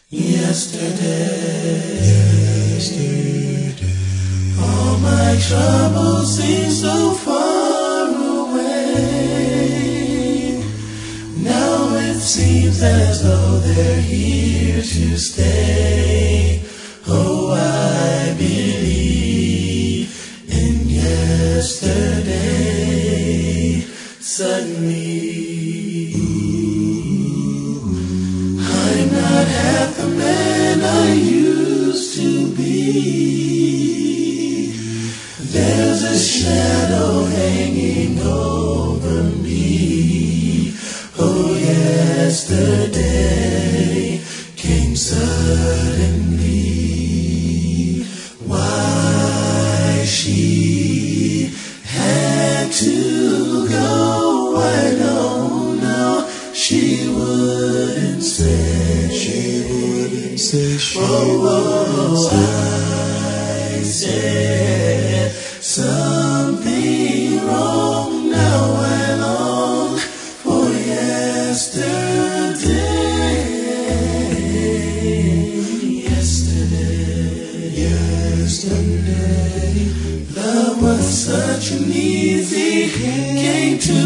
Yesterday, all my troubles seem so far away. Now it seems as though they're here to stay. Oh, I believe in yesterday. Suddenly, I'm not half the man I used to be. There's a shadow hanging over me. Oh, yesterday came suddenly. Why she had to go, I don't know. She wouldn't say. She wouldn't say. I said something wrong. Now I long for yesterday. Yesterday, love was such an easy game to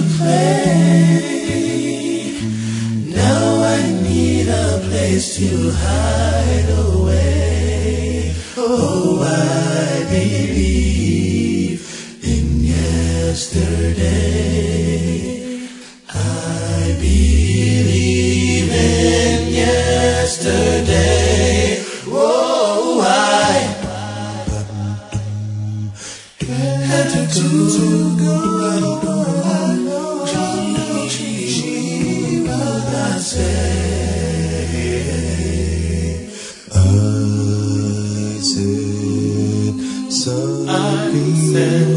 play. Now I need a place to hide away. Oh, I believe in yesterday. I believe in yesterday. Oh, I had to go. She would not say. I said something.